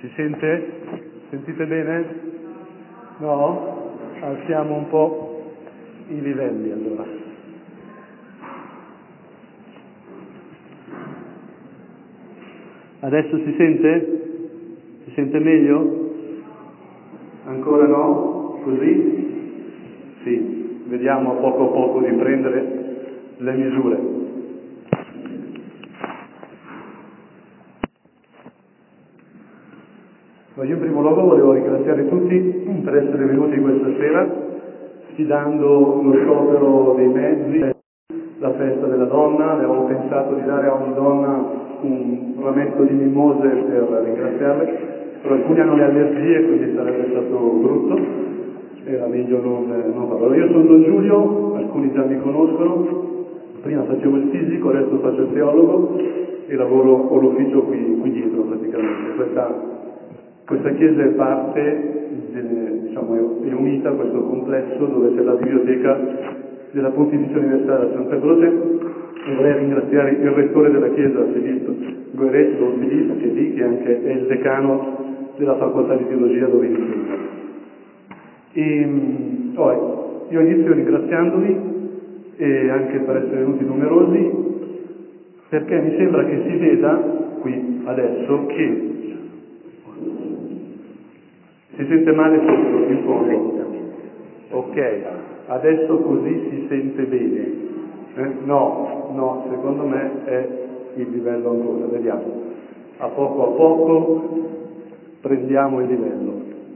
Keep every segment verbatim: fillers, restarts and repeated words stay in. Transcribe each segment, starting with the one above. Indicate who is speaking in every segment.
Speaker 1: Si sente? Sentite bene? No? Alziamo un po' i livelli allora. Adesso si sente? Si sente meglio? Ancora no? Così? Sì, vediamo a poco a poco di prendere le misure. Ma io in primo luogo volevo ringraziare tutti per essere venuti questa sera, sfidando lo sciopero dei mezzi, la festa della donna. Avevamo pensato di dare a ogni donna un rametto di mimose per ringraziarle, però alcuni hanno le allergie, quindi sarebbe stato brutto, era meglio non, non farlo. Io sono Don Giulio, alcuni già mi conoscono, prima facevo il fisico, adesso faccio il teologo e lavoro, ho l'ufficio qui, qui dietro praticamente. Questa, Questa chiesa è parte, delle, diciamo, è unita a questo complesso dove c'è la biblioteca della Pontificia Università di Santa Croce, e vorrei ringraziare il rettore della chiesa, Filippo Gueret, Don Filippo, che è lì, che anche è il decano della facoltà di teologia dove insegno. E poi io inizio ringraziandovi e anche per essere venuti numerosi, perché mi sembra che si veda qui adesso che si sente male sotto, in fondo? Ok, adesso così si sente bene. Eh? No, no, secondo me è il livello ancora, vediamo. A poco a poco prendiamo il livello.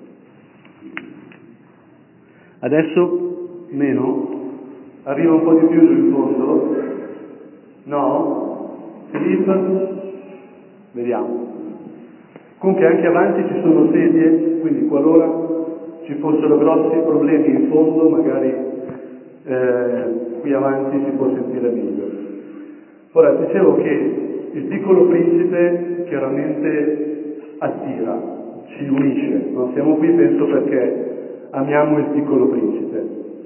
Speaker 1: Adesso meno? Arriva un po' di più giù in fondo? No? Filippo? Vediamo. Comunque anche avanti ci sono sedie, quindi qualora ci fossero grossi problemi in fondo, magari eh, qui avanti si può sentire meglio. Ora, dicevo che il Piccolo Principe chiaramente attira, ci unisce. Non siamo qui, penso, perché amiamo il Piccolo Principe.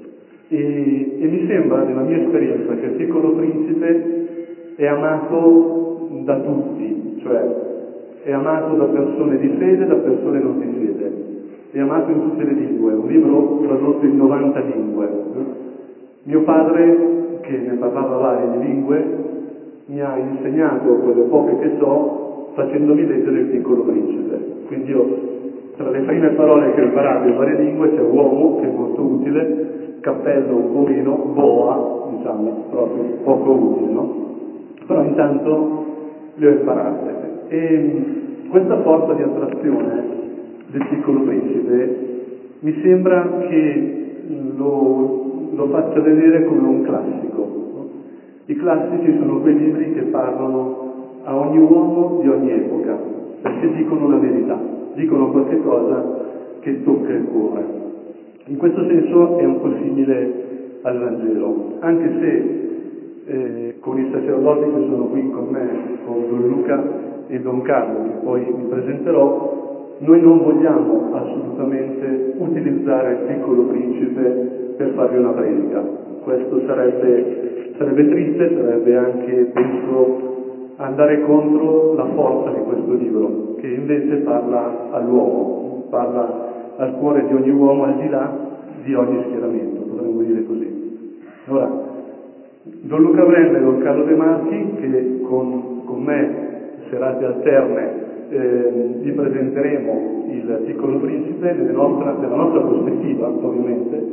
Speaker 1: E, e mi sembra, nella mia esperienza, che il Piccolo Principe è amato da tutti, cioè è amato da persone di fede e da persone non di fede, è amato in tutte le lingue, è un libro tradotto in novanta lingue. Mio padre, che ne parlava varie lingue, mi ha insegnato quelle poche che so facendomi leggere il Piccolo Principe. Quindi io, tra le prime parole che ho imparato in varie lingue c'è uomo, che è molto utile, cappello un po' meno, boa, diciamo, proprio poco utile, no? Però intanto le ho imparate. E questa forza di attrazione del Piccolo Principe mi sembra che lo, lo faccia vedere come un classico. No? I classici sono quei libri che parlano a ogni uomo di ogni epoca, perché dicono la verità, dicono qualche cosa che tocca il cuore. In questo senso è un po' simile al Vangelo, anche se eh, con i sacerdoti che sono qui con me, con Don Luca e Don Carlo, che poi mi presenterò, noi non vogliamo assolutamente utilizzare il Piccolo Principe per farvi una predica. Questo sarebbe, sarebbe triste, sarebbe anche, penso, andare contro la forza di questo libro, che invece parla all'uomo, parla al cuore di ogni uomo, al di là di ogni schieramento, potremmo dire così. Ora, Don Luca Brenna e Don Carlo De Marchi, che con, con me, serate alterne, eh, vi presenteremo il Piccolo Principe nella nostra, nella nostra prospettiva, ovviamente.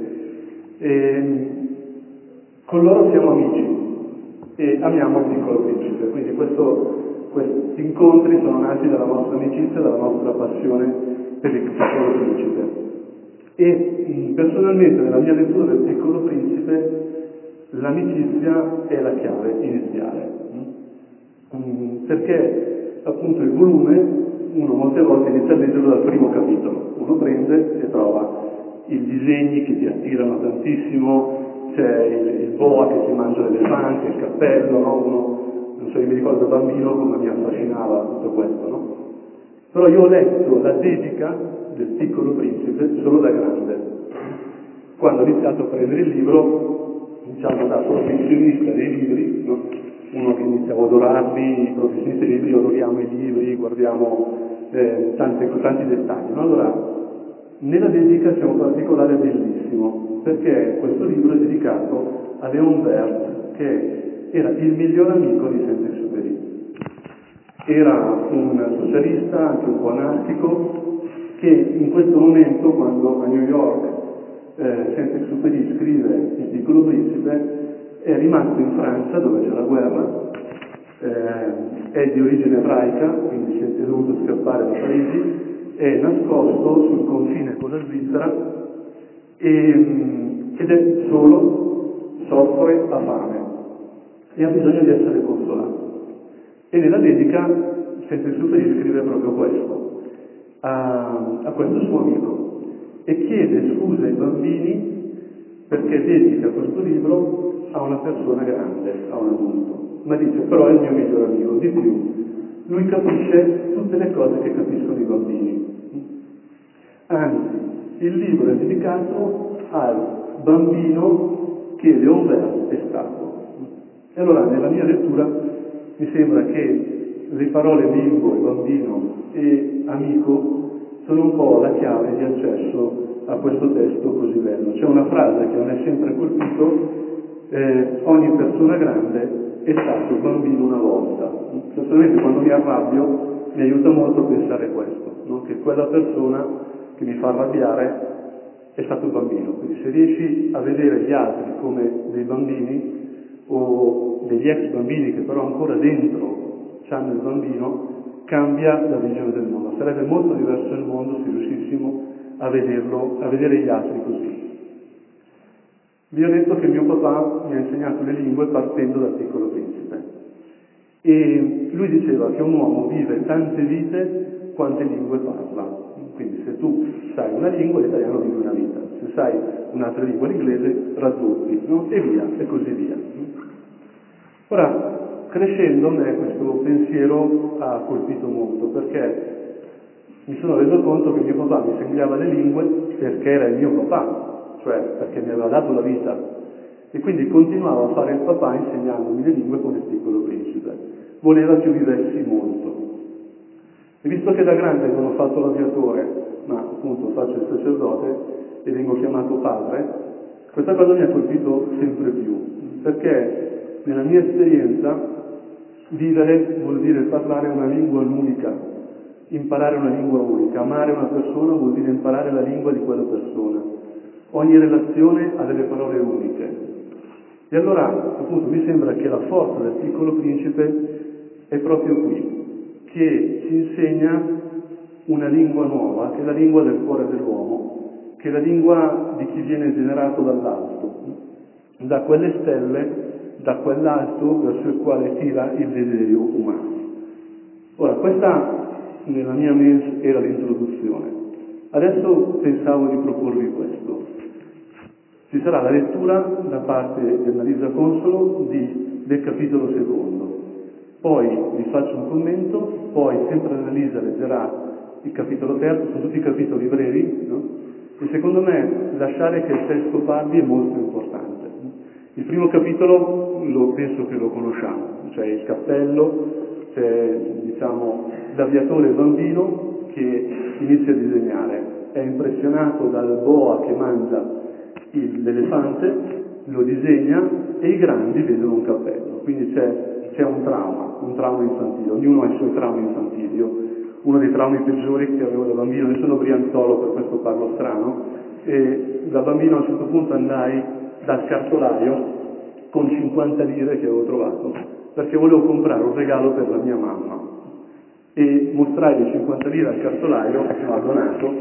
Speaker 1: E con loro siamo amici e amiamo il Piccolo Principe, quindi questo, questi incontri sono nati dalla nostra amicizia, dalla nostra passione per il Piccolo Principe. E personalmente nella mia lettura del Piccolo Principe l'amicizia è la chiave iniziale, perché appunto il volume uno molte volte inizia a leggerlo dal primo capitolo, uno prende e trova i disegni che ti attirano tantissimo, c'è il, il boa che si mangia l'elefante, il cappello, no? Uno, non so, io mi ricordo da bambino come mi affascinava tutto questo, no? Però io ho letto la dedica del Piccolo Principe solo da grande, quando ho iniziato a prendere il libro, diciamo da professionista dei libri, no? Uno che iniziava ad adorarli, i professionisti dei libri, adoriamo i libri, guardiamo eh, tante, tanti dettagli. No? Allora, nella dedica c'è un particolare bellissimo, perché questo libro è dedicato a Léon Werth, che era il miglior amico di Saint-Exupéry. Era un socialista, anche un po' anarchico, che in questo momento, quando a New York eh, Saint-Exupéry scrive Il Piccolo Principe, è rimasto in Francia, dove c'è la guerra, eh, è di origine ebraica, quindi si è dovuto scappare da Parigi, è nascosto sul confine con la Svizzera e, ed è solo, soffre, ha fame e ha bisogno di essere consolato. E nella dedica Saint-Exupéry scrive proprio questo a, a questo suo amico e chiede scusa ai bambini perché dedica questo libro a una persona grande, a un adulto, ma dice però è il mio migliore amico, di più, lui capisce tutte le cose che capiscono i bambini. Anzi, il libro è dedicato al bambino che Léon Werth è stato. E allora nella mia lettura mi sembra che le parole bimbo, bambino e amico sono un po' la chiave di accesso a questo testo così bello. C'è una frase che mi ha sempre colpito, eh, ogni persona grande è stato bambino una volta. Personalmente quando mi arrabbio mi aiuta molto a pensare questo, no? Che quella persona che mi fa arrabbiare è stato bambino. Quindi se riesci a vedere gli altri come dei bambini o degli ex bambini che però ancora dentro hanno il bambino, cambia la visione del mondo. Sarebbe molto diverso il mondo se riuscissimo a vederlo, a vedere gli altri così. Vi ho detto che mio papà mi ha insegnato le lingue partendo dal Piccolo Principe. E lui diceva che un uomo vive tante vite quante lingue parla. Quindi se tu sai una lingua, l'italiano vive una vita. Se sai un'altra lingua, l'inglese, raddoppi, no? E via, e così via. Ora, crescendo, me questo pensiero ha colpito molto, perché mi sono reso conto che mio papà mi insegnava le lingue perché era il mio papà, cioè perché mi aveva dato la vita, e quindi continuavo a fare il papà insegnandomi le lingue come il Piccolo Principe. Voleva che io vivessi molto. E visto che da grande non ho fatto l'aviatore, ma appunto faccio il sacerdote e vengo chiamato padre, questa cosa mi ha colpito sempre più, perché nella mia esperienza vivere vuol dire parlare una lingua unica, imparare una lingua unica, amare una persona vuol dire imparare la lingua di quella persona. Ogni relazione ha delle parole uniche. E allora, appunto, mi sembra che la forza del Piccolo Principe è proprio qui, che ci insegna una lingua nuova, che è la lingua del cuore dell'uomo, che è la lingua di chi viene generato dall'alto, da quelle stelle, da quell'alto verso il quale tira il desiderio umano. Ora, questa nella mia mens era l'introduzione. Adesso pensavo di proporvi questo. Ci sarà la lettura da parte di Annalisa Consolo di, del capitolo secondo. Poi vi faccio un commento, poi sempre Annalisa leggerà il capitolo terzo, sono tutti capitoli brevi, no? E secondo me lasciare che il testo parli è molto importante. Il primo capitolo lo, penso che lo conosciamo, cioè il cappello, c'è diciamo l'aviatore bambino che inizia a disegnare, è impressionato dal boa che mangia il, l'elefante, lo disegna e i grandi vedono un cappello, quindi c'è, c'è un trauma, un trauma infantile, ognuno ha i suoi traumi infantili. Io, uno dei traumi peggiori che avevo da bambino, io sono briantolo, per questo parlo strano, e da bambino a un certo punto andai dal cartolaio con cinquanta lire che avevo trovato, perché volevo comprare un regalo per la mia mamma. E mostrai le cinquanta lire al cartolaio, a Donato,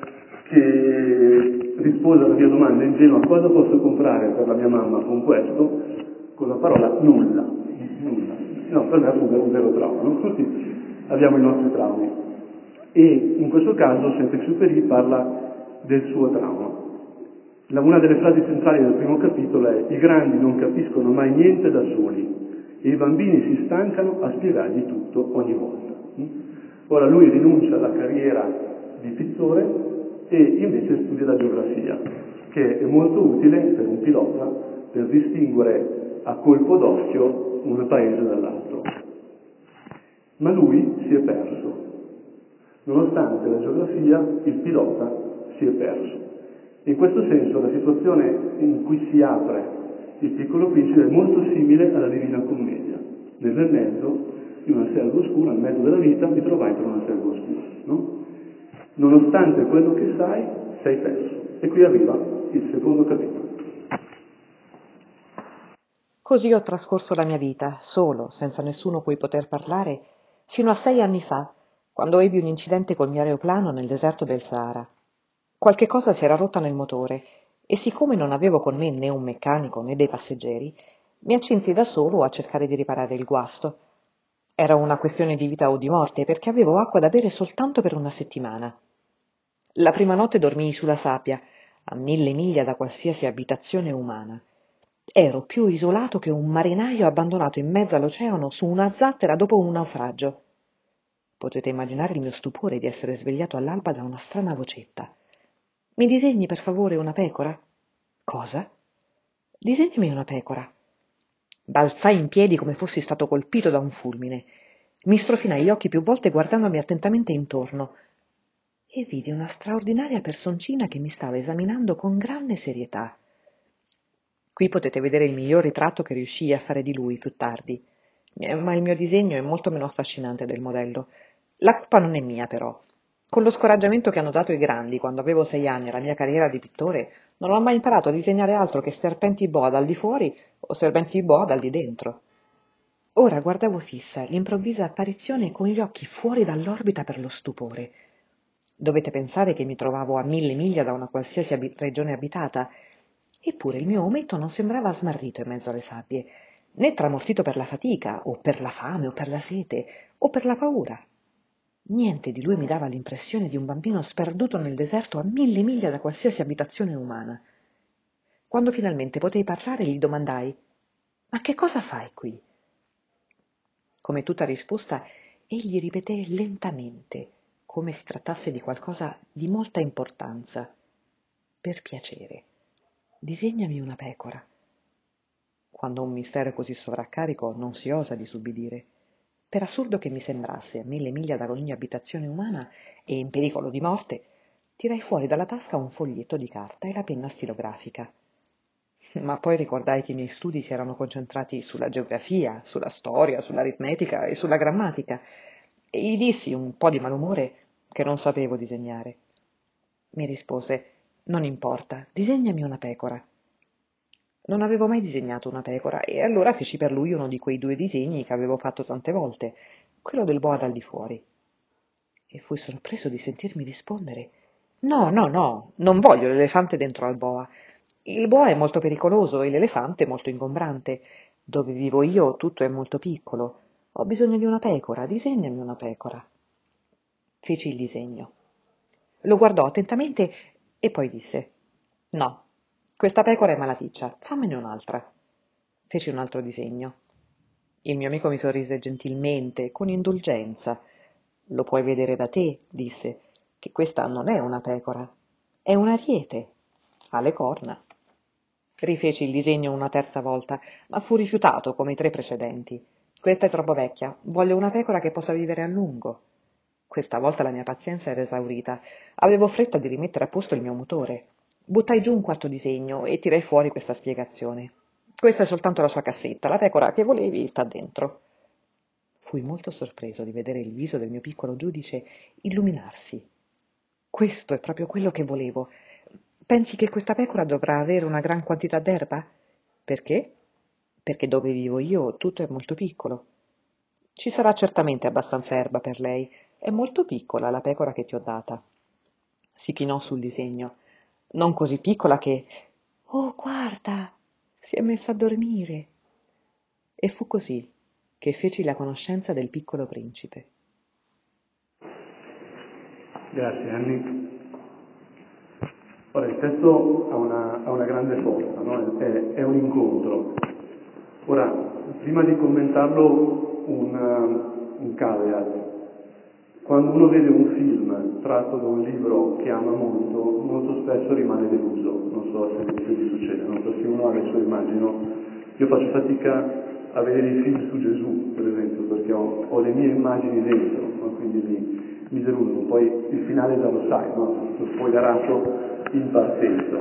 Speaker 1: che rispose alla mia domanda ingenua: cosa posso comprare per la mia mamma con questo? Con la parola nulla. Nulla. No, per me fu un vero trauma, no? Tutti abbiamo i nostri traumi. E in questo caso Saint-Exupéry parla del suo trauma. Una delle frasi centrali del primo capitolo è: i grandi non capiscono mai niente da soli e i bambini si stancano a spiegargli tutto ogni volta. Ora lui rinuncia alla carriera di pittore e invece studia la geografia, che è molto utile per un pilota per distinguere a colpo d'occhio un paese dall'altro. Ma lui si è perso. Nonostante la geografia, il pilota si è perso. In questo senso la situazione in cui si apre il Piccolo Principe è molto simile alla Divina Commedia. Nel mezzo di una selva oscura, nel mezzo della vita, ti trovai tra una selva oscura, no? Nonostante quello che sai, sei perso. E qui arriva il secondo capitolo.
Speaker 2: Così ho trascorso la mia vita, solo, senza nessuno cui poter parlare, fino a sei anni fa, quando ebbi un incidente col mio aeroplano nel deserto del Sahara. Qualche cosa si era rotta nel motore e siccome non avevo con me né un meccanico né dei passeggeri, mi accinsi da solo a cercare di riparare il guasto. Era una questione di vita o di morte perché avevo acqua da bere soltanto per una settimana. La prima notte dormii sulla sabbia, a mille miglia da qualsiasi abitazione umana. Ero più isolato che un marinaio abbandonato in mezzo all'oceano su una zattera dopo un naufragio. Potete immaginare il mio stupore di essere svegliato all'alba da una strana vocetta. Mi disegni per favore una pecora? Cosa? Disegnami una pecora. Balzai in piedi come fossi stato colpito da un fulmine. Mi strofinai gli occhi più volte guardandomi attentamente intorno e vidi una straordinaria personcina che mi stava esaminando con grande serietà. Qui potete vedere il miglior ritratto che riuscii a fare di lui più tardi, ma il mio disegno è molto meno affascinante del modello. La colpa non è mia, però. Con lo scoraggiamento che hanno dato i grandi quando avevo sei anni alla mia carriera di pittore, non ho mai imparato a disegnare altro che serpenti boa dal di fuori o serpenti boa dal di dentro. Ora guardavo fissa l'improvvisa apparizione con gli occhi fuori dall'orbita per lo stupore. Dovete pensare che mi trovavo a mille miglia da una qualsiasi abi- regione abitata. Eppure il mio ometto non sembrava smarrito in mezzo alle sabbie, né tramortito per la fatica, o per la fame, o per la sete, o per la paura. Niente di lui mi dava l'impressione di un bambino sperduto nel deserto a mille miglia da qualsiasi abitazione umana. Quando finalmente potei parlare, gli domandai: «Ma che cosa fai qui?» Come tutta risposta, egli ripeté lentamente, come si trattasse di qualcosa di molta importanza: «Per piacere, disegnami una pecora». Quando un mistero è così sovraccarico non si osa disubbidire. Per assurdo che mi sembrasse, a mille miglia da ogni abitazione umana e in pericolo di morte, tirai fuori dalla tasca un foglietto di carta e la penna stilografica. Ma poi ricordai che i miei studi si erano concentrati sulla geografia, sulla storia, sull'aritmetica e sulla grammatica, e gli dissi, un po' di malumore, che non sapevo disegnare. Mi rispose: «Non importa, disegnami una pecora». Non avevo mai disegnato una pecora e allora feci per lui uno di quei due disegni che avevo fatto tante volte, quello del boa dal di fuori. E fui sorpreso di sentirmi rispondere: «No, no, no, non voglio l'elefante dentro al boa. Il boa è molto pericoloso e l'elefante molto ingombrante. Dove vivo io tutto è molto piccolo. Ho bisogno di una pecora, disegnami una pecora». Feci il disegno. Lo guardò attentamente e poi disse: «No, questa pecora è malaticcia, fammene un'altra». Feci un altro disegno. Il mio amico mi sorrise gentilmente, con indulgenza. «Lo puoi vedere da te», disse, «che questa non è una pecora, è un ariete, ha le corna». Rifeci il disegno una terza volta, ma fu rifiutato come i tre precedenti. «Questa è troppo vecchia, voglio una pecora che possa vivere a lungo». Questa volta la mia pazienza era esaurita. Avevo fretta di rimettere a posto il mio motore. Buttai giù un quarto disegno e tirai fuori questa spiegazione. «Questa è soltanto la sua cassetta, la pecora che volevi sta dentro». Fui molto sorpreso di vedere il viso del mio piccolo giudice illuminarsi. «Questo è proprio quello che volevo. Pensi che questa pecora dovrà avere una gran quantità d'erba?» «Perché?» «Perché dove vivo io tutto è molto piccolo». «Ci sarà certamente abbastanza erba per lei. È molto piccola la pecora che ti ho data». Si chinò sul disegno. «Non così piccola che...» «Oh, guarda, si è messa a dormire». E fu così che feci la conoscenza del Piccolo Principe.
Speaker 1: Grazie Anni. Ora, il testo ha una, ha una grande forza, no? è, è un incontro. Ora, prima di commentarlo, un, un caveat. Quando uno vede un film tratto da un libro che ama molto, molto spesso rimane deluso. Non so se, se vi succede, non so se uno ha le sue immagini. Io faccio fatica a vedere i film su Gesù, per esempio, perché ho, ho le mie immagini dentro, no? Quindi mi, miserunum, poi il finale già lo sai, no? L'ho spoilerato in partenza.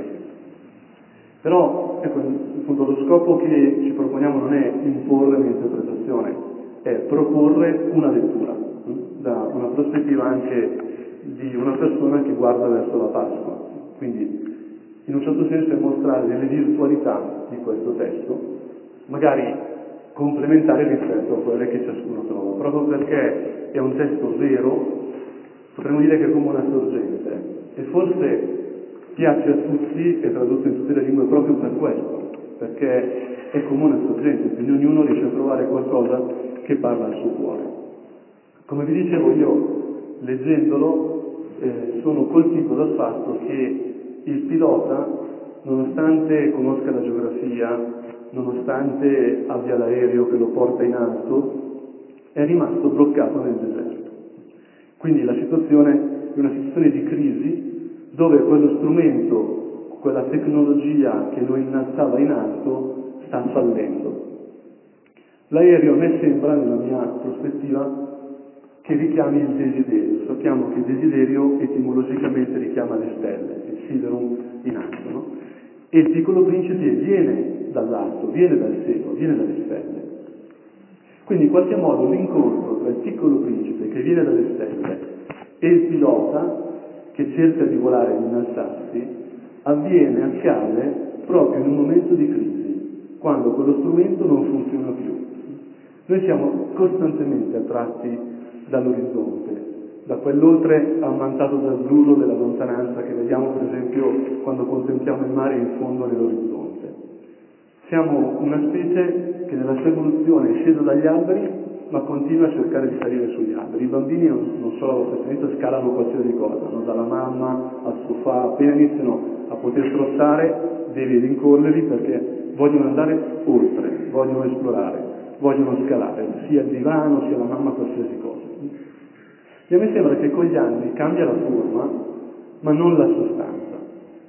Speaker 1: Però, ecco, appunto, lo scopo che ci proponiamo non è imporre un'interpretazione, è proporre una lettura, da una prospettiva anche di una persona che guarda verso la Pasqua. Quindi, in un certo senso, è mostrare delle virtualità di questo testo, magari complementari rispetto a quelle che ciascuno trova, proprio perché è un testo vero, potremmo dire che è come una sorgente, e forse piace a tutti, è tradotto in tutte le lingue proprio per questo, perché è come una sorgente, quindi ognuno riesce a trovare qualcosa che parla al suo cuore. Come vi dicevo, io leggendolo eh, sono colpito dal fatto che il pilota, nonostante conosca la geografia, nonostante abbia l'aereo che lo porta in alto, è rimasto bloccato nel deserto. Quindi la situazione è una situazione di crisi dove quello strumento, quella tecnologia che lo innalzava in alto, sta fallendo. L'aereo a me sembra, nella mia prospettiva, che richiami il desiderio. Sappiamo che il desiderio etimologicamente richiama le stelle, il siderum in alto, no? E il piccolo principe viene dall'alto, viene dal cielo, viene dalle stelle. Quindi in qualche modo l'incontro tra il piccolo principe che viene dalle stelle e il pilota che cerca di volare e di innalzarsi avviene, accade proprio in un momento di crisi, quando quello strumento non funziona più. Noi siamo costantemente attratti dall'orizzonte, da quell'oltre ammantato d'azzurro della lontananza che vediamo per esempio quando contempliamo il mare in fondo nell'orizzonte. Siamo una specie che nella sua evoluzione è scesa dagli alberi ma continua a cercare di salire sugli alberi. I bambini non, non solo allo stesso momento scalano qualsiasi cosa, no? Dalla mamma al sofà, appena iniziano a poter trottare devi rincorrerli perché vogliono andare oltre, vogliono esplorare, vogliono scalare, sia il divano, sia la mamma, qualsiasi cosa. E a me sembra che con gli anni cambia la forma, ma non la sostanza.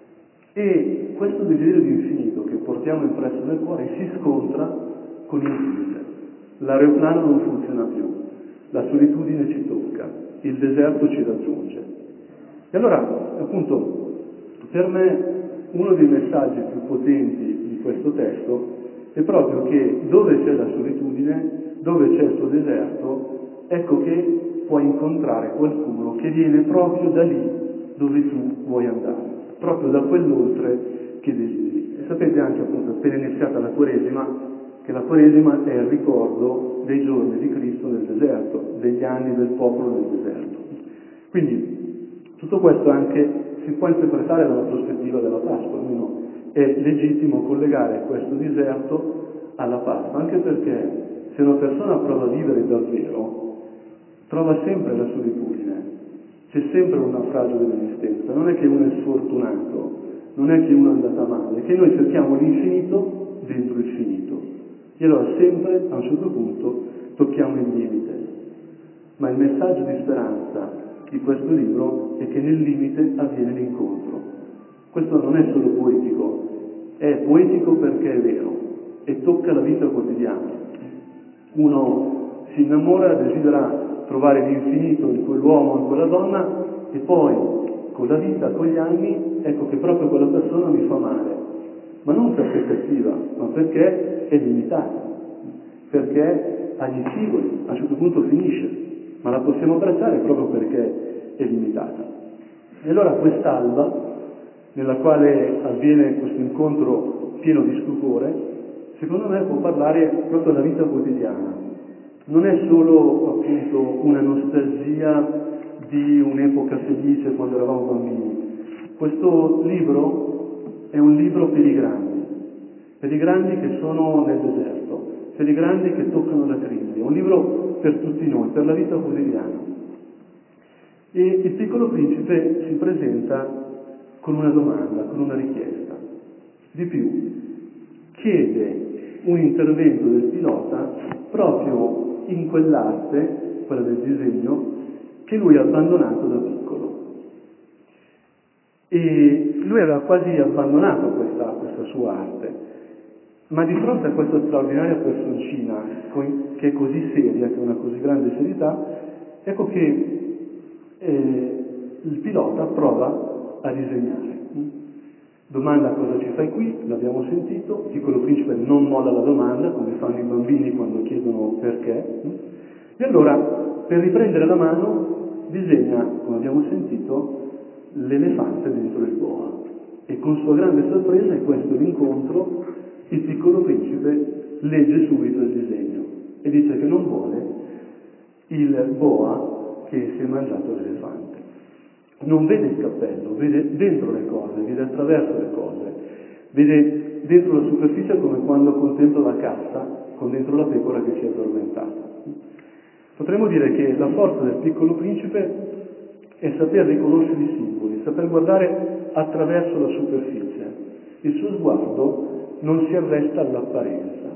Speaker 1: E questo desiderio di infinito che portiamo impresso nel cuore si scontra con il limite. L'aeroplano non funziona più, la solitudine ci tocca, il deserto ci raggiunge. E allora, appunto, per me uno dei messaggi più potenti di questo testo è proprio che dove c'è la solitudine, dove c'è il tuo deserto, ecco che puoi incontrare qualcuno che viene proprio da lì dove tu vuoi andare, proprio da quell'oltre che desideri. E sapete anche, appunto, appena iniziata la Quaresima, che la Quaresima è il ricordo dei giorni di Cristo nel deserto, degli anni del popolo nel deserto. Quindi tutto questo anche si può interpretare dalla prospettiva della Pasqua, almeno è legittimo collegare questo deserto alla Pasqua, anche perché se una persona prova a vivere davvero, trova sempre la solitudine, c'è sempre un naufragio dell'esistenza, non è che uno è sfortunato, non è che uno è andata male, è che noi cerchiamo l'infinito dentro il finito. E allora sempre, a un certo punto, tocchiamo il limite. Ma il messaggio di speranza di questo libro è che nel limite avviene l'incontro. Questo non è solo poetico, è poetico perché è vero e tocca la vita quotidiana. Uno si innamora, desidera trovare l'infinito in quell'uomo, in quella donna, e poi con la vita, con gli anni, ecco che proprio quella persona mi fa male. Ma non perché è cattiva, ma perché è limitata, perché ha gli scivoli, a un certo punto finisce, ma la possiamo abbracciare proprio perché è limitata. E allora quest'alba, nella quale avviene questo incontro pieno di stupore, secondo me può parlare proprio della vita quotidiana. Non è solo, appunto, una nostalgia di un'epoca felice quando eravamo bambini. Questo libro è un libro per i grandi, per i grandi che sono nel deserto, per i grandi che toccano la crisi. È un libro per tutti noi, per la vita quotidiana. E il piccolo principe si presenta con una domanda, con una richiesta. Di più, chiede un intervento del pilota proprio in quell'arte, quella del disegno, che lui ha abbandonato da piccolo. E lui aveva quasi abbandonato questa, questa sua arte, ma di fronte a questa straordinaria personcina che è così seria, che ha una così grande serietà, ecco che E il pilota prova a disegnare. Domanda cosa ci fai qui, l'abbiamo sentito, il Piccolo Principe non molla la domanda, come fanno i bambini quando chiedono perché. E allora, per riprendere la mano, disegna, come abbiamo sentito, l'elefante dentro il boa. E con sua grande sorpresa, e questo è l'incontro, il Piccolo Principe legge subito il disegno e dice che non vuole il boa che si è mangiato l'elefante. Non vede il cappello, vede dentro le cose, vede attraverso le cose, vede dentro la superficie come quando contempla la cassa con dentro la pecora che si è addormentata. Potremmo dire che la forza del Piccolo Principe è saper riconoscere i simboli, saper guardare attraverso la superficie. Il suo sguardo non si arresta all'apparenza.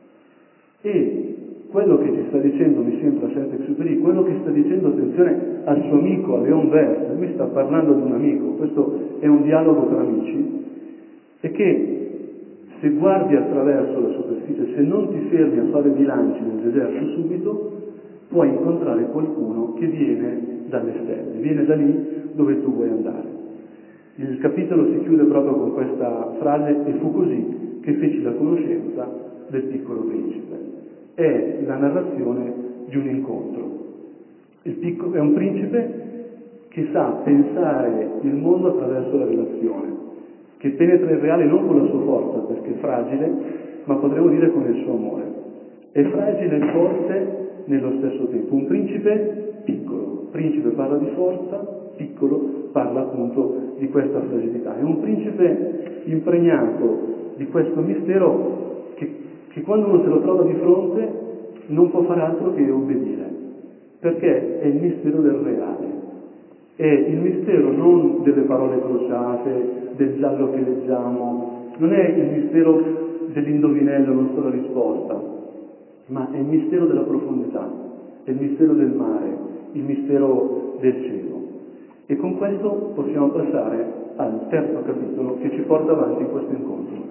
Speaker 1: E quello che ci sta dicendo, mi sembra, Saint-Exupéry, quello che sta dicendo, attenzione, al suo amico, a Léon Werth, lui sta parlando di un amico, questo è un dialogo tra amici, è che se guardi attraverso la superficie, se non ti fermi a fare bilanci nel deserto subito, puoi incontrare qualcuno che viene dalle stelle, viene da lì dove tu vuoi andare. Il capitolo si chiude proprio con questa frase: e fu così che feci la conoscenza del Piccolo Principe. È la narrazione di un incontro. Il piccolo, è un principe che sa pensare il mondo attraverso la relazione, che penetra il reale non con la sua forza, perché è fragile, ma potremmo dire con il suo amore. È fragile e forte nello stesso tempo. Un principe piccolo. Principe parla di forza, piccolo parla appunto di questa fragilità. È un principe impregnato di questo mistero che che quando uno se lo trova di fronte non può fare altro che obbedire, perché è il mistero del reale, è il mistero non delle parole crociate, del giallo che leggiamo, non è il mistero dell'indovinello, non so la risposta, ma è il mistero della profondità, è il mistero del mare, il mistero del cielo. E con questo possiamo passare al terzo capitolo che ci porta avanti in questo incontro.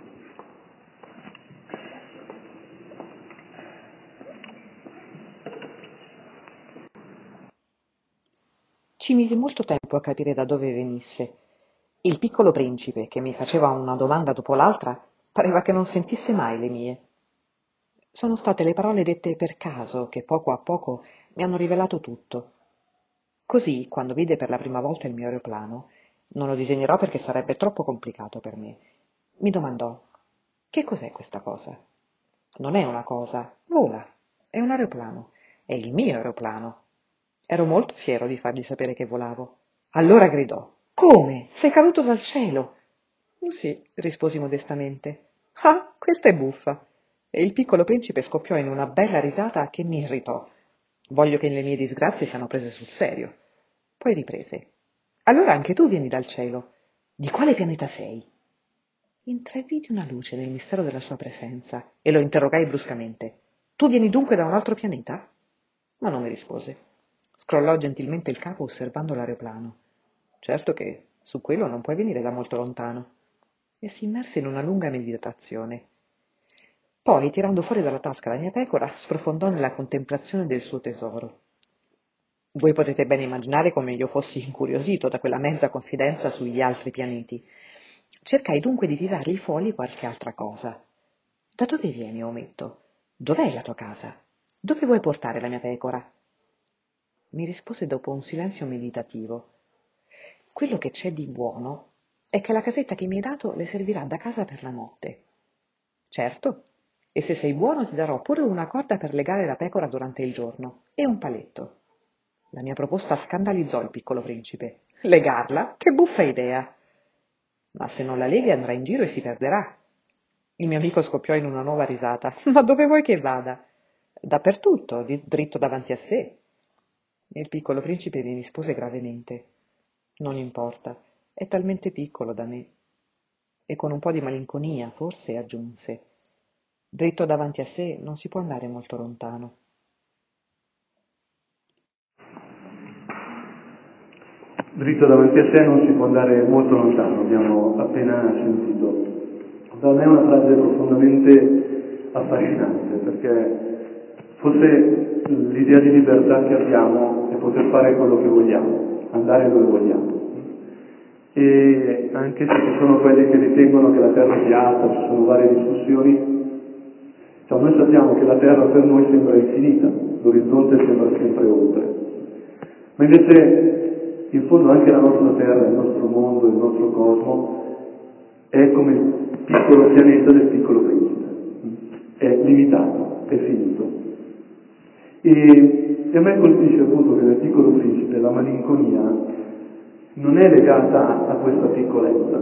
Speaker 2: Ci misi molto tempo a capire da dove venisse. Il Piccolo Principe, che mi faceva una domanda dopo l'altra, pareva che non sentisse mai le mie. Sono state le parole dette per caso che poco a poco mi hanno rivelato tutto. Così, quando vide per la prima volta il mio aeroplano, non lo disegnerò perché sarebbe troppo complicato per me, mi domandò: che cos'è questa cosa? Non è una cosa, vola, è un aeroplano, è il mio aeroplano. Ero molto fiero di fargli sapere che volavo. Allora gridò: come? Sei caduto dal cielo? Sì, risposi modestamente. Ah, questa è buffa. E il Piccolo Principe scoppiò in una bella risata che mi irritò. Voglio che le mie disgrazie siano prese sul serio. Poi riprese: allora anche tu vieni dal cielo. Di quale pianeta sei? Intravidi una luce nel mistero della sua presenza e lo interrogai bruscamente. Tu vieni dunque da un altro pianeta? Ma non mi rispose. Scrollò gentilmente il capo osservando l'aeroplano. Certo che su quello non puoi venire da molto lontano. E si immerse in una lunga meditazione. Poi, tirando fuori dalla tasca la mia pecora, sprofondò nella contemplazione del suo tesoro. Voi potete ben immaginare come io fossi incuriosito da quella mezza confidenza sugli altri pianeti. Cercai dunque di tirargli fuori qualche altra cosa. Da dove vieni, ometto? Dov'è la tua casa? Dove vuoi portare la mia pecora? Mi rispose dopo un silenzio meditativo. Quello che c'è di buono è che la casetta che mi hai dato le servirà da casa per la notte. Certo, e se sei buono ti darò pure una corda per legare la pecora durante il giorno e un paletto. La mia proposta scandalizzò il Piccolo Principe. Legarla? Che buffa idea! Ma se non la leghi andrà in giro e si perderà. Il mio amico scoppiò in una nuova risata. Ma dove vuoi che vada? Dappertutto, di- dritto davanti a sé. E il Piccolo Principe mi rispose gravemente: non importa, è talmente piccolo da me. E con un po' di malinconia, forse, aggiunse: dritto davanti a sé non si può andare molto lontano.
Speaker 1: Dritto davanti a sé non si può andare molto lontano, abbiamo appena sentito. Per me è una frase profondamente affascinante, perché forse l'idea di libertà che abbiamo è poter fare quello che vogliamo, andare dove vogliamo. E anche se ci sono quelli che ritengono che la Terra è piatta, ci sono varie discussioni, cioè noi sappiamo che la Terra per noi sembra infinita, l'orizzonte sembra sempre oltre. Ma invece, in fondo, anche la nostra Terra, il nostro mondo, il nostro cosmo, è come il piccolo pianeta del Piccolo Principe. È limitato, è finito. E, e a me colpisce appunto che nel Piccolo Principe la malinconia non è legata a questa piccolezza.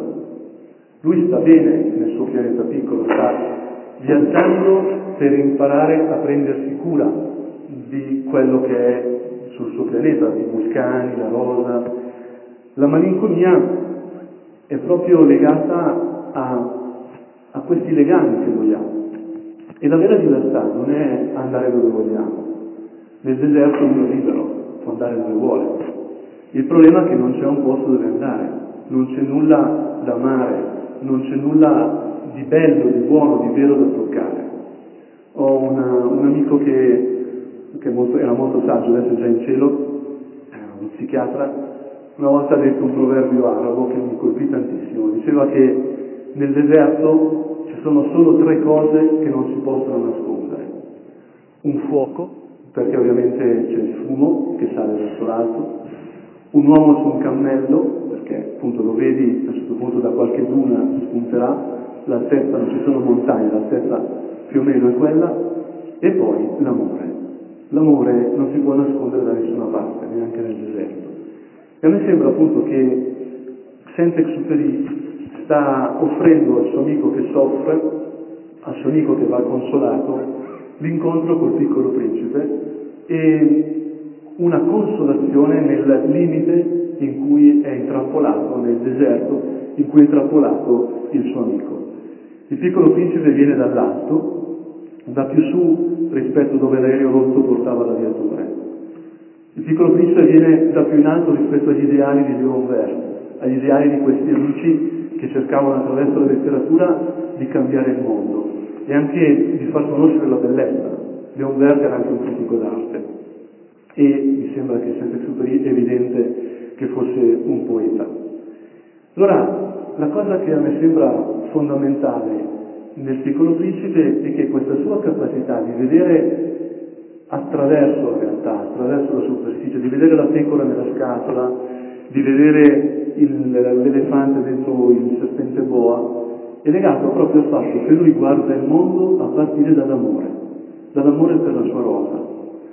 Speaker 1: Lui sta bene nel suo pianeta piccolo, sta viaggiando per imparare a prendersi cura di quello che è sul suo pianeta, i vulcani, la rosa. La malinconia è proprio legata a, a questi legami che vogliamo. E la vera libertà non è andare dove vogliamo. Nel deserto uno è libero, può andare dove vuole. Il problema è che non c'è un posto dove andare, non c'è nulla da amare, non c'è nulla di bello, di buono, di vero da toccare. Ho una, un amico che, che molto, era molto saggio, adesso è già in cielo, era uno psichiatra, una volta ha detto un proverbio arabo che mi colpì tantissimo. Diceva che nel deserto ci sono solo tre cose che non si possono nascondere. Un fuoco, perché ovviamente c'è il fumo che sale verso l'alto, un uomo su un cammello, perché appunto lo vedi a un certo punto da qualche duna spunterà, l'altezza, non ci sono montagne, l'altezza più o meno è quella, e poi l'amore. L'amore non si può nascondere da nessuna parte, neanche nel deserto. E a me sembra appunto che Saint-Exupéry sta offrendo al suo amico che soffre, al suo amico che va consolato, l'incontro col Piccolo Principe e una consolazione nel limite in cui è intrappolato, nel deserto in cui è intrappolato il suo amico. Il Piccolo Principe viene dall'alto, da più su rispetto dove l'aereo rotto portava l'aviatore. Il Piccolo Principe viene da più in alto rispetto agli ideali di Léon Vert, agli ideali di questi amici che cercavano attraverso la letteratura di cambiare il mondo e anche di far conoscere la bellezza. Léon Vert era anche un critico d'arte e mi sembra che Saint-Exupéry è evidente che fosse un poeta. Allora, la cosa che a me sembra fondamentale nel Piccolo Principe è che questa sua capacità di vedere attraverso la realtà, attraverso la superficie, di vedere la pecora nella scatola, di vedere il, l'elefante dentro il serpente boa, è legato proprio al fatto che lui guarda il mondo a partire dall'amore, dall'amore per la sua rosa.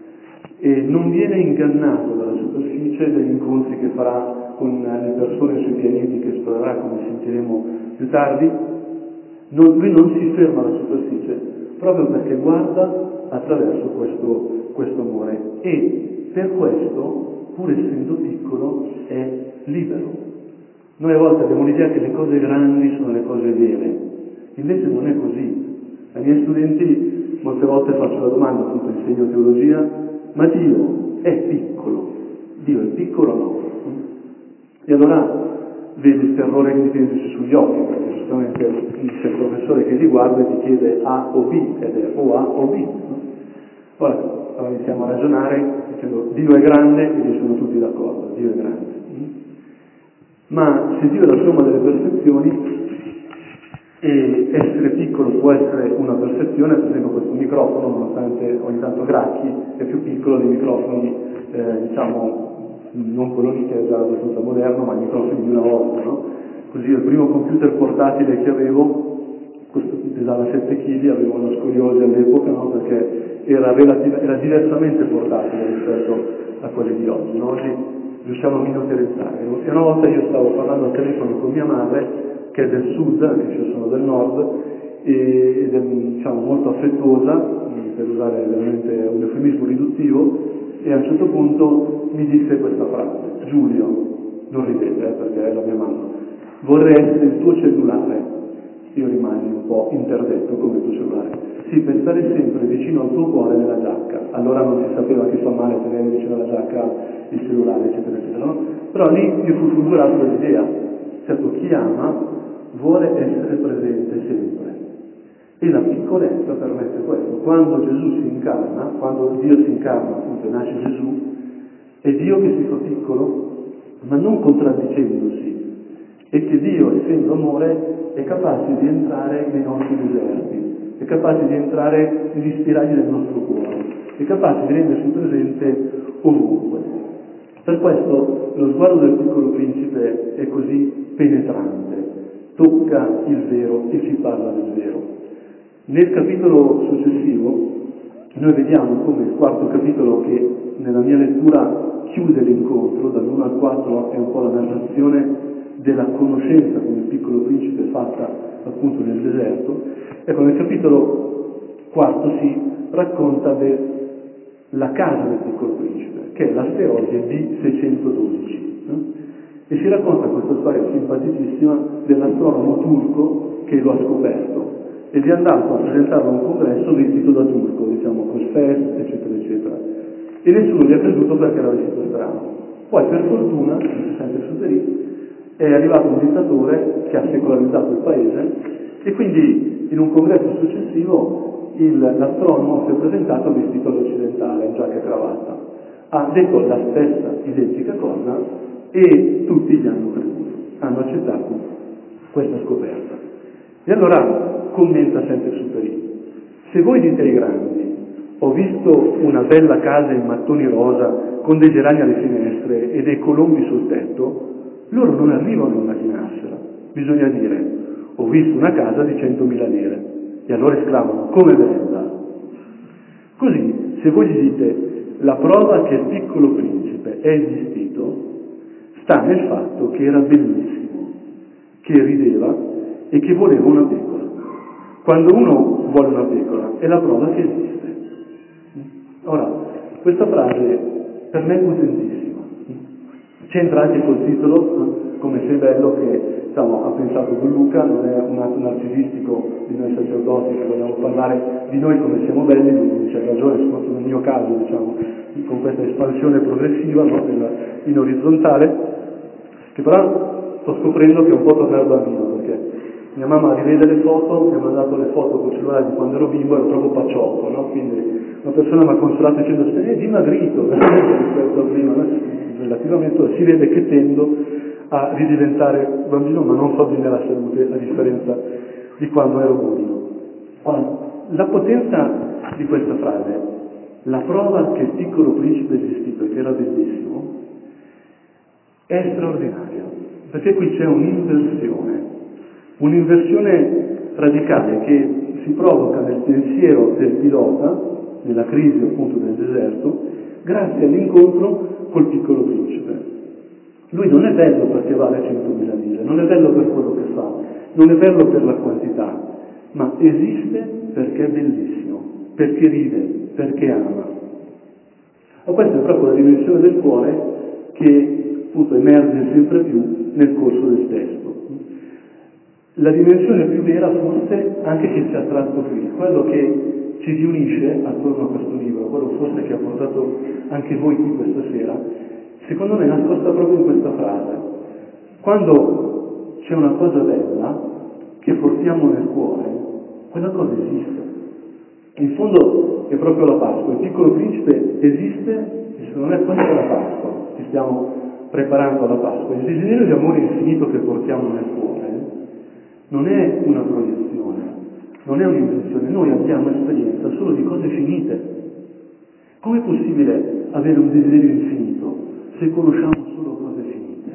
Speaker 1: E non viene ingannato dalla superficie degli incontri che farà con le persone sui pianeti che esplorerà, come sentiremo più tardi. Non, lui non si ferma alla superficie proprio perché guarda attraverso questo, questo amore e per questo, pur essendo piccolo, è libero. Noi a volte abbiamo l'idea che le cose grandi sono le cose vere, invece non è così. Ai miei studenti molte volte faccio la domanda, appunto insegno teologia, ma Dio è piccolo? Dio è piccolo o no? E allora vedi il terrore che ti tiene sugli occhi, perché giustamente c'è il professore che ti guarda e ti chiede A o B, ed è o A o B. No? Ora, allora iniziamo a ragionare dicendo Dio è grande e lì sono tutti d'accordo, Dio è grande. Ma se Dio è la somma delle perfezioni e essere piccolo può essere una percezione, per esempio questo microfono, nonostante ogni tanto gracchi, è più piccolo dei microfoni, eh, diciamo, non quello lì che è già abbastanza moderno, ma i microfoni di una volta, no? Così il primo computer portatile che avevo, questo pesava sette chili, avevo una scoliosi all'epoca, no? Perché era, relativa, era diversamente portatile rispetto a quelli di oggi, no? Oggi riusciamo a miniaturizzare. E una volta io stavo parlando al telefono con mia madre, che è del sud, anche se io sono del nord, ed è diciamo, molto affettuosa, per usare veramente un eufemismo riduttivo, e a un certo punto mi disse questa frase: Giulio, non ridete eh, perché è la mia mamma, vorrei essere il tuo cellulare. Io rimasi un po' interdetto come il tuo cellulare. Sì, pensare sempre vicino al tuo cuore nella giacca. Allora non si sapeva che fa male tenere vicino alla giacca il cellulare, eccetera, eccetera. No? Però lì mi fu fulgurato dall'idea. Certo, chi ama vuole essere presente sempre. E la piccolezza permette questo. Quando Gesù si incarna, quando Dio si incarna, appunto nasce Gesù, È Dio che si fa piccolo, ma non contraddicendosi, e che Dio, essendo amore, è capace di entrare nei nostri deserti, è capace di entrare negli spiragli del nostro cuore, è capace di rendersi presente ovunque. Per questo lo sguardo del Piccolo Principe è così penetrante, tocca il vero e ci parla del vero. Nel capitolo successivo noi vediamo come il quarto capitolo, che nella mia lettura chiude l'incontro, dall'uno al quattro è un po' la narrazione della conoscenza con il Piccolo Principe fatta appunto nel deserto. Ecco, nel capitolo quarto si racconta della casa del Piccolo Principe, che è l'asteroide B seicentododici, eh? E si racconta questa storia simpaticissima dell'astronomo turco che lo ha scoperto ed è andato a presentarlo a un congresso vestito da turco, diciamo, col fez, eccetera, eccetera. E nessuno gli ha creduto perché era vestito strano. Poi, per fortuna, dice Saint-Exupéry, è arrivato un dittatore che ha secolarizzato il paese e quindi in un congresso successivo il, l'astronomo si è presentato vestito all'occidentale, in giacca e cravatta. Ha detto la stessa identica cosa e tutti gli hanno creduto, hanno accettato questa scoperta. E allora commenta Saint-Exupéry: se voi dite ai grandi, ho visto una bella casa in mattoni rosa con dei gerani alle finestre e dei colombi sul tetto, loro non arrivano a immaginarsela. Bisogna dire, ho visto una casa di centomila lire. E allora esclamano, come bella! Così, se voi gli dite, la prova che il Piccolo Principe è esistito, sta nel fatto che era bellissimo, che rideva e che voleva una pecora. Quando uno vuole una pecora, è la prova che esiste. Ora, questa frase per me è potentissima. C'entra anche col titolo, come sei bello, che diciamo, ha pensato Don Luca, non è un atto narcisistico di noi sacerdoti che vogliamo parlare di noi come siamo belli, lui c'è ragione, soprattutto nel mio caso, diciamo, con questa espansione progressiva, no, in orizzontale, che però sto scoprendo che è un po' tornare bambino, perché mia mamma rivede le foto, mi ha mandato le foto col cellulare di quando ero bimbo, ero proprio pacciocco, no? Quindi una persona mi ha consolato dicendo è dimagrito veramente rispetto a prima, no? Relativamente si vede che tendo a ridiventare bambino, ma non so bene la salute a differenza di quando ero bambino. Ora, la potenza di questa frase, la prova che il Piccolo Principe è esistito e che era bellissimo, è straordinaria, perché qui c'è un'inversione, un'inversione radicale che si provoca nel pensiero del pilota, nella crisi appunto del deserto, grazie all'incontro col Piccolo Principe. Lui non è bello perché vale centomila lire, non è bello per quello che fa, non è bello per la quantità, ma esiste perché è bellissimo, perché ride, perché ama. Ma questa è proprio la dimensione del cuore che appunto emerge sempre più nel corso del testo. La dimensione più vera forse anche che ci ha tratto qui, quello che ci riunisce attorno a questo libro, quello forse che ha portato anche voi qui questa sera, secondo me è nascosta proprio in questa frase. Quando c'è una cosa bella che portiamo nel cuore, quella cosa esiste. In fondo è proprio la Pasqua, il Piccolo Principe esiste e secondo me questa è la Pasqua, ci stiamo preparando alla Pasqua. Il desiderio di amore infinito che portiamo nel cuore non è una proiezione, non è un'invenzione, noi abbiamo esperienza solo di cose finite. Com'è possibile avere un desiderio infinito se conosciamo solo cose finite?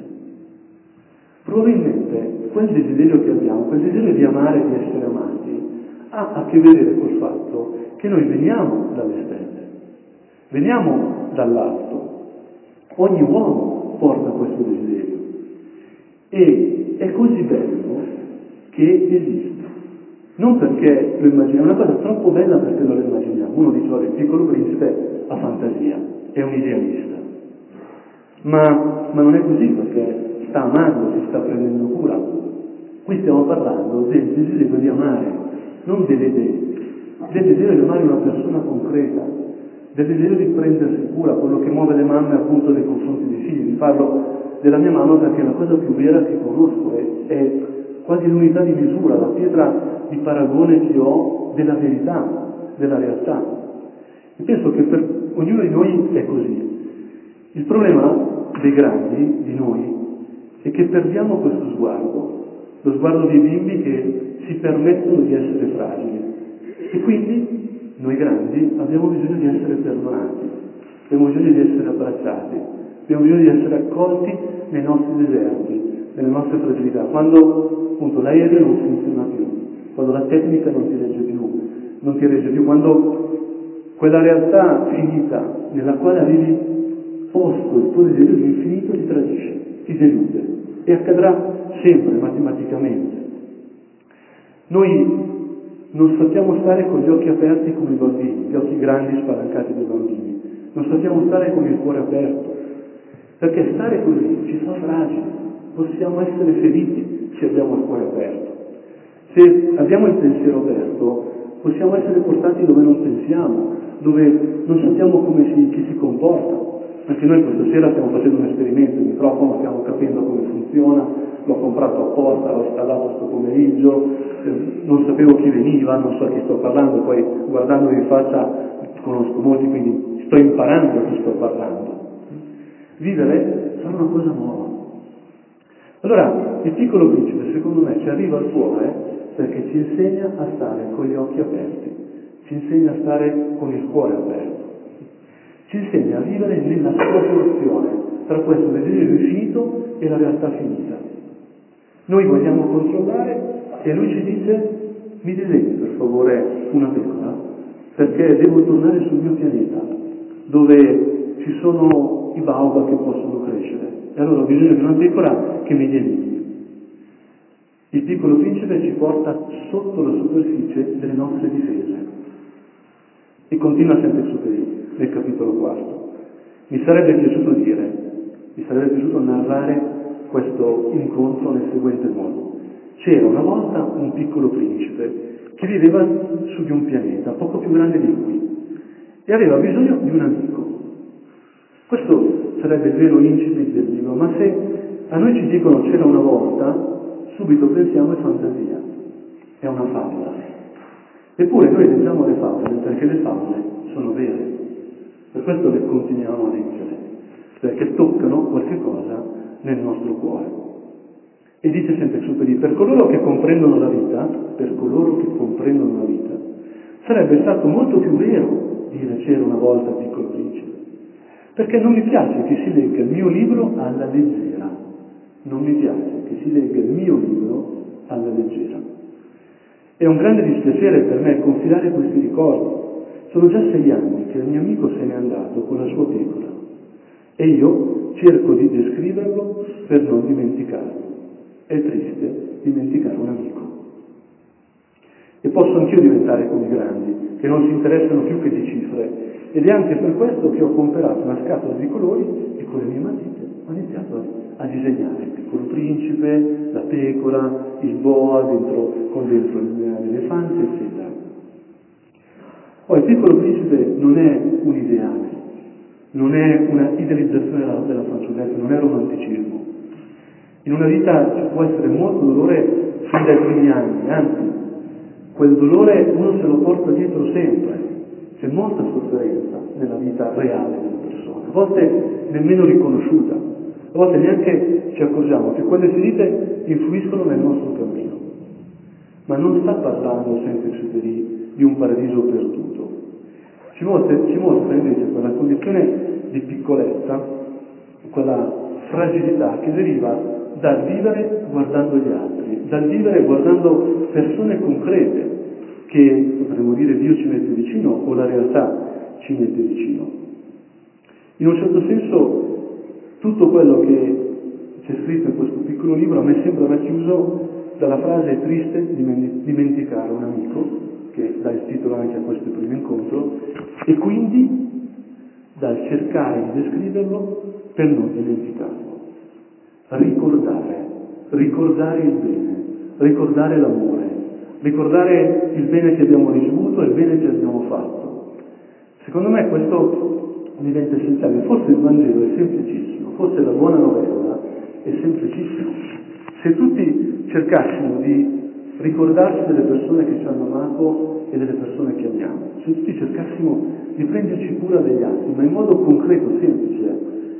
Speaker 1: Probabilmente quel desiderio che abbiamo, quel desiderio di amare e di essere amati, ha a che vedere col fatto che noi veniamo dalle stelle, veniamo dall'alto. Ogni uomo porta questo desiderio e è così bello che esiste. Non perché lo immaginiamo, è una cosa troppo bella perché non lo immaginiamo. Uno dice, vabbè, il Piccolo Principe ha fantasia, è un idealista. Ma, ma non è così, perché sta amando, si sta prendendo cura. Qui stiamo parlando del desiderio di amare, non delle idee, del desiderio di amare una persona concreta, del desiderio di prendersi cura, quello che muove le mamme appunto nei confronti dei figli. Vi parlo della mia mamma perché è la cosa più vera che conosco, è, è quasi l'unità di misura, la pietra di paragone che ho della verità, della realtà. E penso che per ognuno di noi è così. Il problema dei grandi, di noi, è che perdiamo questo sguardo, lo sguardo dei bimbi che si permettono di essere fragili. E quindi noi grandi abbiamo bisogno di essere perdonati, abbiamo bisogno di essere abbracciati, abbiamo bisogno di essere accolti nei nostri deserti, nelle nostre fragilità, quando appunto l'aereo non funziona più, quando la tecnica non ti regge più, non ti regge più, quando quella realtà finita nella quale avevi posto il tuo desiderio di infinito ti tradisce, ti delude, e accadrà sempre matematicamente. Noi non sappiamo stare con gli occhi aperti come i bambini, gli occhi grandi spalancati dei bambini, non sappiamo stare con il cuore aperto, perché stare così ci fa fragili, possiamo essere feriti se abbiamo il cuore aperto. Se abbiamo il pensiero aperto, possiamo essere portati dove non pensiamo, dove non sappiamo come si, ci si comporta. Anche noi questa sera stiamo facendo un esperimento, il microfono, stiamo capendo come funziona, l'ho comprato apposta, l'ho installato sto pomeriggio, eh, non sapevo chi veniva, non so a chi sto parlando, poi guardandovi in faccia conosco molti, quindi sto imparando a chi sto parlando. Vivere sarà una cosa nuova. Allora, il Piccolo Principe, secondo me, ci arriva al cuore perché ci insegna a stare con gli occhi aperti, ci insegna a stare con il cuore aperto, ci insegna a vivere nella sproporzione tra questo desiderio infinito e la realtà finita. Noi vogliamo controllare e lui ci dice: mi disegni per favore una pecora, perché devo tornare sul mio pianeta, dove ci sono i baobab che possono crescere, e allora ho bisogno di una pecora che mi dia figli. Il Piccolo Principe ci porta sotto la superficie delle nostre difese. E continua Saint-Exupéry nel capitolo quarto. Mi sarebbe piaciuto dire, mi sarebbe piaciuto narrare questo incontro nel seguente modo. C'era una volta un piccolo principe che viveva su di un pianeta poco più grande di lui e aveva bisogno di un amico. Questo sarebbe il vero incipit del libro, ma se a noi ci dicono c'era una volta, subito pensiamo è fantasia, è una favola. Eppure noi leggiamo le favole perché le favole sono vere, per questo le continuiamo a leggere, perché toccano qualche cosa nel nostro cuore. E dice Saint-Exupéry: per coloro che comprendono la vita, per coloro che comprendono la vita, sarebbe stato molto più vero dire c'era una volta Piccolo Principe, perché non mi piace che si legga il mio libro alla leggera, non mi piace che si legga il mio libro alla leggera. È un grande dispiacere per me confidare questi ricordi. Sono già sei anni che il mio amico se n'è andato con la sua pecora e io cerco di descriverlo per non dimenticarlo. È triste dimenticare un amico. E posso anch'io diventare come i grandi, che non si interessano più che di cifre, ed è anche per questo che ho comprato una scatola di colori e con le mie matite ho iniziato a, a disegnare il Piccolo Principe, la pecora, il boa dentro, con dentro l'elefante, eccetera. Poi il Piccolo Principe non è un ideale, non è una idealizzazione della, della fanciulletta, non è romanticismo. In una vita ci può essere molto dolore fin dai primi anni, anzi, quel dolore uno se lo porta dietro sempre. C'è molta sofferenza nella vita reale delle persone, a volte nemmeno riconosciuta, a volte neanche ci accorgiamo che quelle ferite influiscono nel nostro cammino. Ma non sta parlando Saint-Exupéry di un paradiso perduto. Ci mostra, ci mostra invece quella condizione di piccolezza, quella fragilità che deriva dal vivere guardando gli altri, dal vivere guardando persone concrete, che potremmo dire Dio ci mette vicino o la realtà ci mette vicino. In un certo senso tutto quello che c'è scritto in questo piccolo libro a me sembra racchiuso dalla frase triste dimenticare un amico, che dà il titolo anche a questo primo incontro, e quindi dal cercare di descriverlo per non dimenticarlo. Ricordare, ricordare il bene, ricordare l'amore, ricordare il bene che abbiamo ricevuto e il bene che abbiamo fatto. Secondo me questo diventa essenziale. Forse il Vangelo è semplicissimo, forse la buona novella è semplicissima. Se tutti cercassimo di ricordarci delle persone che ci hanno amato e delle persone che amiamo, se tutti cercassimo di prenderci cura degli altri, ma in modo concreto, semplice,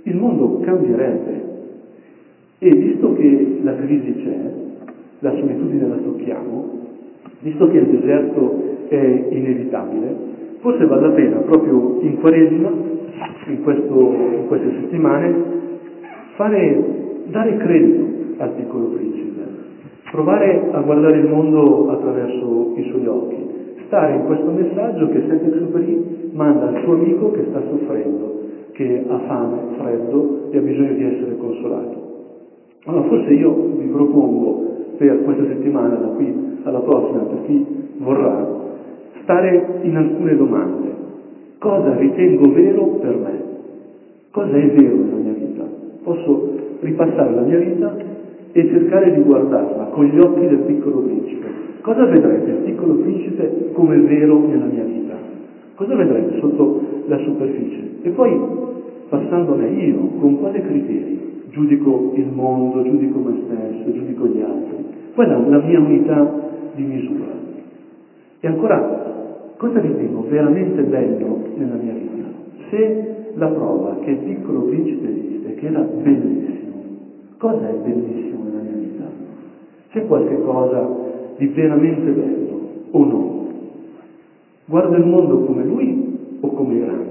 Speaker 1: il mondo cambierebbe. E visto che la crisi c'è, la solitudine la tocchiamo, visto che il deserto è inevitabile, forse vale la pena proprio in Quaresima, in, questo, in queste settimane, fare, dare credito al piccolo principe, provare a guardare il mondo attraverso i suoi occhi, stare in questo messaggio che Saint-Exupéry manda al suo amico che sta soffrendo, che ha fame, freddo e ha bisogno di essere consolato. Allora forse io vi propongo per questa settimana, da qui alla prossima, per chi vorrà, stare in alcune domande. Cosa ritengo vero per me? Cosa è vero nella mia vita? Posso ripassare la mia vita e cercare di guardarla con gli occhi del piccolo principe. Cosa vedrebbe il piccolo principe come vero nella mia vita? Cosa vedrebbe sotto la superficie? E poi, passandone io, con quali criteri giudico il mondo, giudico me stesso, giudico gli altri? Quella è la mia unità di misura. E ancora, cosa ritengo veramente bello nella mia vita? Se la prova che il piccolo principe esiste, che era bellissimo, cosa è bellissimo nella mia vita? C'è qualche cosa di veramente bello o no? Guardo il mondo come lui o come i grandi?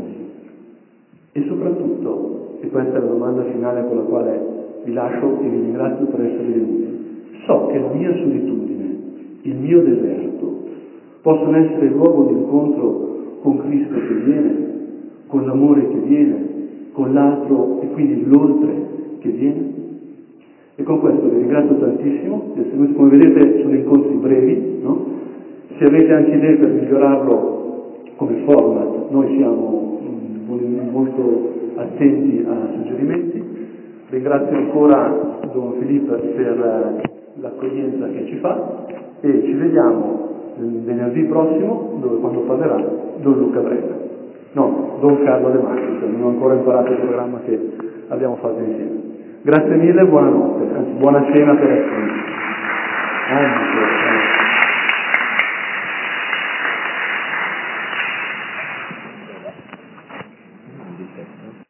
Speaker 1: E soprattutto, e questa è la domanda finale con la quale vi lascio e vi ringrazio per essere venuti, so che la mia solitudine, il mio deserto, possono essere il luogo di incontro con Cristo che viene, con l'amore che viene, con l'altro e quindi l'oltre che viene. E con questo vi ringrazio tantissimo di essere venuti. Come vedete sono incontri brevi, no? Se avete anche idee per migliorarlo come format, noi siamo molto attenti a suggerimenti. Ringrazio ancora Don Filippo per l'accoglienza che ci fa e ci vediamo venerdì prossimo, dove quando parlerà Don Luca Brera. No, Don Carlo De Magno, non ho ancora imparato il programma che abbiamo fatto insieme. Grazie mille e buonanotte, anzi buona cena per essere.